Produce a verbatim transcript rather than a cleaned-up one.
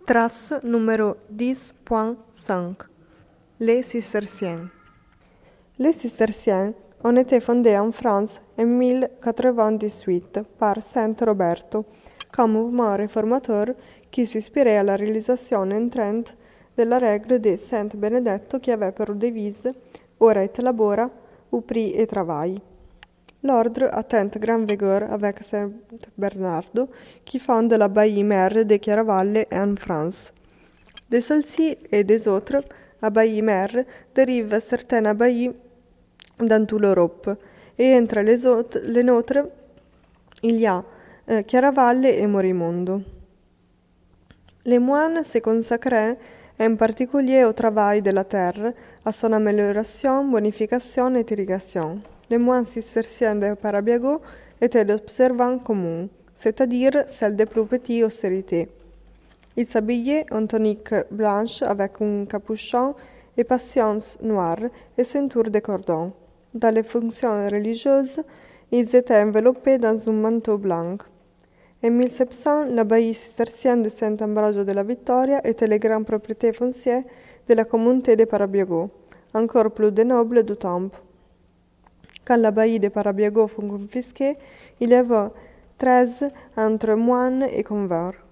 Trace numéro dix point cinq. Les Cisterciens. Les Cisterciens ont été fondés en France en mille quatre-vingt-dix-huit par Saint Roberto comme mouvement réformateur qui s'ispirait à la réalisation entrante della règle de Saint Benedetto qui avait pour devise Ora et labora, ou prie et travail. L'ordre atteint grande vigueur avec Saint Bernardo qui fonde l'abbaye mère de Chiaravalle en France. De celle-ci et des autres abbayes mères dérivent certaines abbayes dans toute l'Europe, et entre les, autres, les nôtres, il y a euh, Chiaravalle et Morimondo. Les moines se consacraient en particulier au travail de la terre, à son amélioration, bonification et irrigation. Les moines cisterciens de Parabiago étaient d'observants communs, c'est-à-dire celles des plus petites austérités. Ils s'habillaient en tunique blanche avec un capuchon et passions noires et ceinture de cordon. Dans les fonctions religieuses, ils étaient enveloppés dans un manteau blanc. En mille sept cents, l'abbaye cistercienne de Saint-Ambrogio de la Vittoria était la grande propriété foncière de la communauté de Parabiago, encore plus de noble du temps. Quand l'abbaye de Parabiago fut confisquée, il y avait treize entre moines et convers.